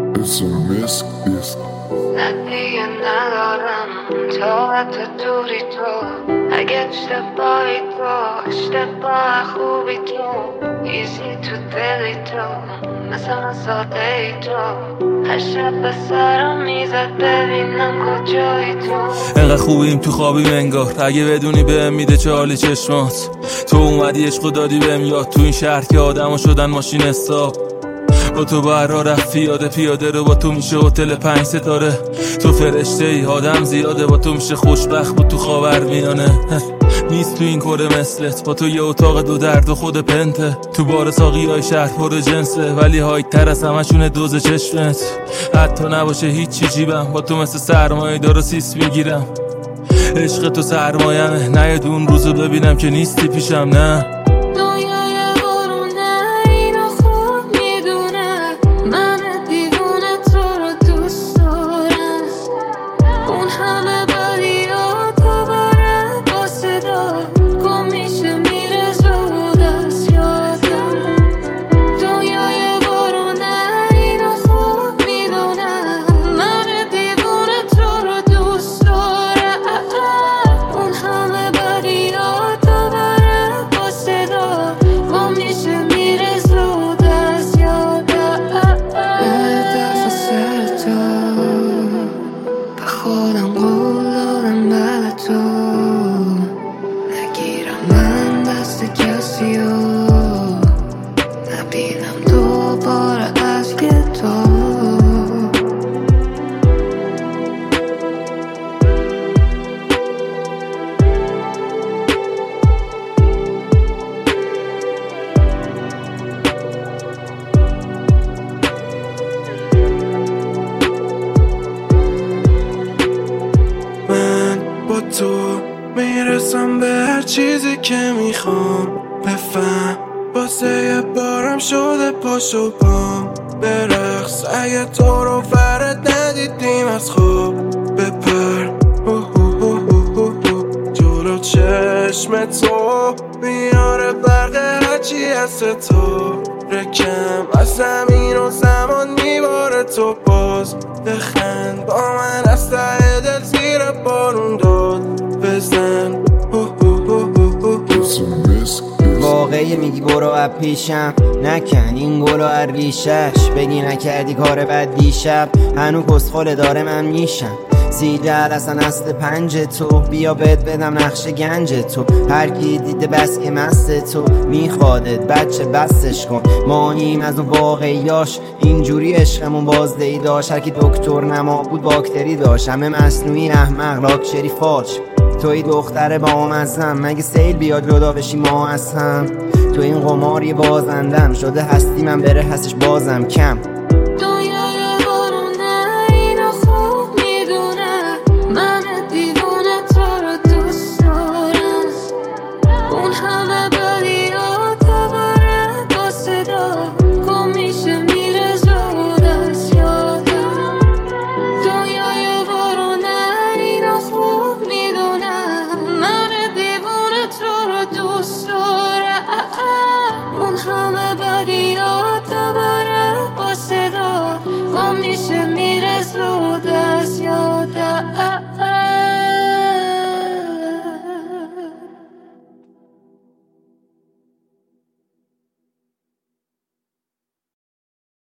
It's a miss. دیگه ندارم طاقت دوری تو. اگه اشتباهی تو اشتباه خوبی تو ایزی تو دلی تو مثلا ساده ای تو هر شب به سرم میزد ببینم کجایی تو. انقدر خوبیم تو خوابیم انگار اگه بدونی بهم میده چه حالی چشمات. تو اومدی عشقو دادی بهم یاد تو این شهر که آدمو شدن ماشین حساب. با تو برا رفت پیاده رو با تو میشه هتل 5 ستاره. تو فرشته ای آدم زیاده با تو میشه خوشبخت بود تو خاورمیانه. نیست تو این کره مثلت با تو یه اتاق 2 درد و خود پنته. تو بار ساقی های شهر پر جنسه ولی هایت تر از همشونه دوز چشمت. حتی نباشه هیچی جیبم با تو مثل سرمایه دارو سیس میگیرم. عشق تو سرمایمه نه دون روزو ببینم که نیستی پیشم نه. خودم قول دادم بعد تو نگیرم من دست کسی رو نبینم دوباره از که تو. تو میرسم به هر چیزی که میخوام. بفهم واسه یه بارم شده پاش و پام برقص. اگه تو رو فرد ندیدیم از خواب بپر جلو چشم تو میاره برق هرچی هست تو رکم از زمین و زمان میباره تو باز بخند با من از ته دل زیر بارون داد بزن. واقعی میگی برو از پیشم نکن این گلو از ریشش. بگی نکردی کار بد دیشب هنو کسخل داره من میشم. سیجل اصلا اصل 5 تو بیا بهت بدم نقش گنج تو. هر کی دیده بس که مست تو میخوادت بچه بستش کن. مانیم از اون واقعیاش اینجوری عشقمون بازدهی داشت. هر کی دکتر نما بود باکتری داشت. همه مصنوعی احمق لاکچری فاش. توی دختر با مزم مگه سیل بیاد جدا بشی ما از هم. تو این قمار یه بازندم شده هستی من بره هستش بازم کم. اون همه بدیات دوباره با صدا گم میشه میره زود از یادم.